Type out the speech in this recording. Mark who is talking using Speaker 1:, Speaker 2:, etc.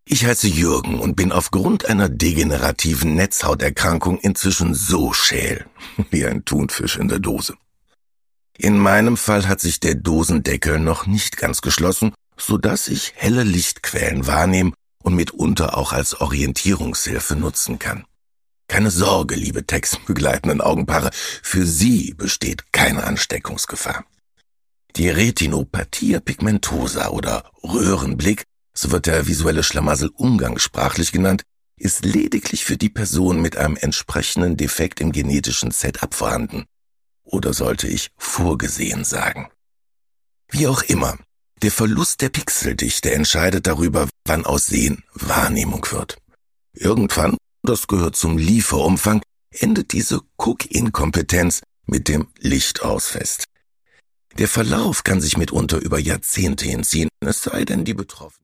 Speaker 1: Ich heiße Jürgen und bin aufgrund einer degenerativen Netzhauterkrankung inzwischen so schäl wie ein Thunfisch in der Dose. In meinem Fall hat sich der Dosendeckel noch nicht ganz geschlossen, sodass ich helle Lichtquellen wahrnehme und mitunter auch als Orientierungshilfe nutzen kann. Keine Sorge, liebe textbegleitenden Augenpaare, für Sie besteht keine Ansteckungsgefahr. Die Retinopathia pigmentosa oder Röhrenblick, so wird der visuelle Schlamassel umgangssprachlich genannt, ist lediglich für die Person mit einem entsprechenden Defekt im genetischen Setup vorhanden. Oder sollte ich vorgesehen sagen? Wie auch immer, der Verlust der Pixeldichte entscheidet darüber, wann aus Sehen Wahrnehmung wird. Irgendwann, das gehört zum Lieferumfang, endet diese Cook-In-Kompetenz mit dem Lichtaus fest. Der Verlauf kann sich mitunter über Jahrzehnte hinziehen, es sei denn, die Betroffenen